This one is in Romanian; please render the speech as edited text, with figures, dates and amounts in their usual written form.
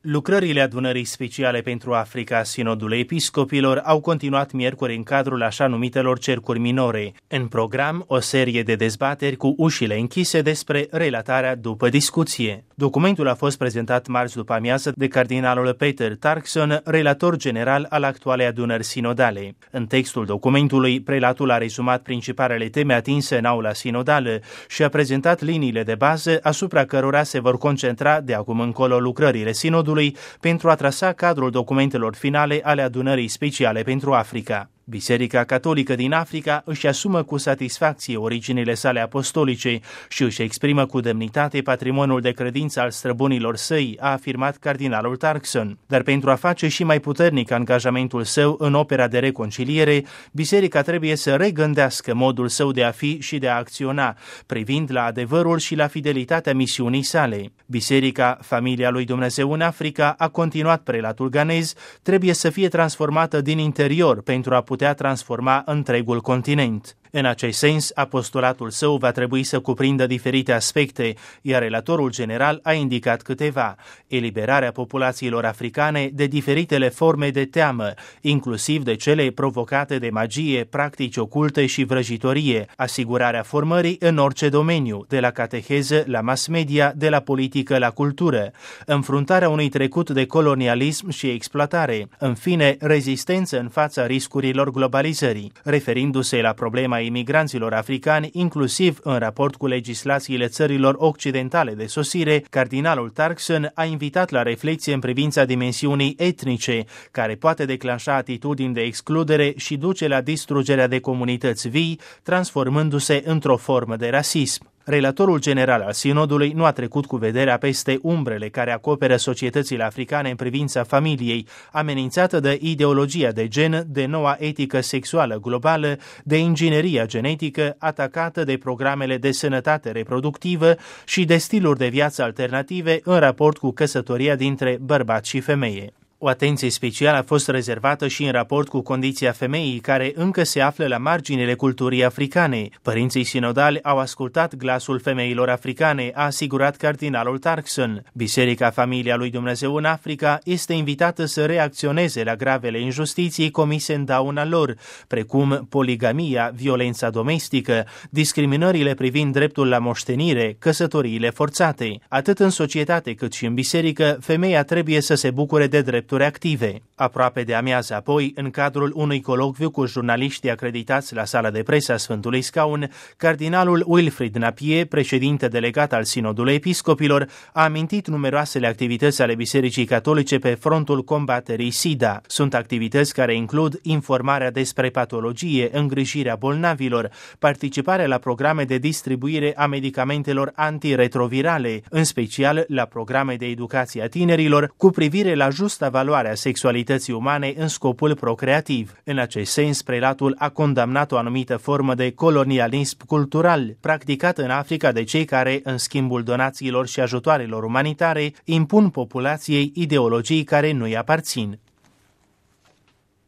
Lucrările adunării speciale pentru Africa Sinodul Episcopilor au continuat miercuri în cadrul așa numitelor cercuri minore. În program, o serie de dezbateri cu ușile închise despre relatarea după discuție. Documentul a fost prezentat marți după amiază de cardinalul Peter Turkson, relator general al actualei adunări sinodale. În textul documentului, prelatul a rezumat principalele teme atinse în aula sinodală și a prezentat liniile de bază asupra cărora se vor concentra de acum încolo lucrările sinodului pentru a trasa cadrul documentelor finale ale adunării speciale pentru Africa. Biserica Catolică din Africa își asumă cu satisfacție originile sale apostolice și își exprimă cu demnitate patrimoniul de credință al străbunilor săi, a afirmat cardinalul Turkson. Dar pentru a face și mai puternic angajamentul său în opera de reconciliere, biserica trebuie să regândească modul său de a fi și de a acționa, privind la adevărul și la fidelitatea misiunii sale. Biserica, familia lui Dumnezeu în Africa, a continuat prelatul ghanez, trebuie să fie transformată din interior pentru a putea transforma întregul continent. În acest sens, apostolatul său va trebui să cuprindă diferite aspecte, iar relatorul general a indicat câteva: eliberarea populațiilor africane de diferitele forme de teamă, inclusiv de cele provocate de magie, practici oculte și vrăjitorie, asigurarea formării în orice domeniu, de la cateheză la mass media, de la politică la cultură, înfruntarea unui trecut de colonialism și exploatare, în fine, rezistență în fața riscurilor globalizării, referindu-se la problema imigranților africani, inclusiv în raport cu legislațiile țărilor occidentale de sosire. Cardinalul Turkson a invitat la reflexie în privința dimensiunii etnice, care poate declanșa atitudini de excludere și duce la distrugerea de comunități vii, transformându-se într-o formă de rasism. Relatorul general al sinodului nu a trecut cu vederea peste umbrele care acoperă societățile africane în privința familiei, amenințată de ideologia de gen, de noua etică sexuală globală, de ingineria genetică, atacată de programele de sănătate reproductivă și de stiluri de viață alternative în raport cu căsătoria dintre bărbat și femeie. O atenție specială a fost rezervată și în raport cu condiția femeii, care încă se află la marginile culturii africane. Părinții sinodali au ascultat glasul femeilor africane, a asigurat cardinalul Turkson. Biserica Familia lui Dumnezeu în Africa este invitată să reacționeze la gravele injustiții comise în dauna lor, precum poligamia, violența domestică, discriminările privind dreptul la moștenire, căsătoriile forțate. Atât în societate cât și în biserică, femeia trebuie să se bucure de drepturi active. Aproape de amiază apoi, în cadrul unui colocviu cu jurnaliștii acreditați la sala de presă a Sfântului Scaun, cardinalul Wilfried Napier, președinte delegat al Sinodului Episcopilor, a amintit numeroasele activități ale Bisericii Catolice pe frontul combaterii SIDA. Sunt activități care includ informarea despre patologie, îngrijirea bolnavilor, participarea la programe de distribuire a medicamentelor antiretrovirale, în special la programe de educație a tinerilor cu privire la justa valoarea sexualității umane în scopul procreativ. În acest sens, prelatul a condamnat o anumită formă de colonialism cultural practicat în Africa de cei care, în schimbul donațiilor și ajutoarelor umanitare, impun populației ideologii care nu-i aparțin.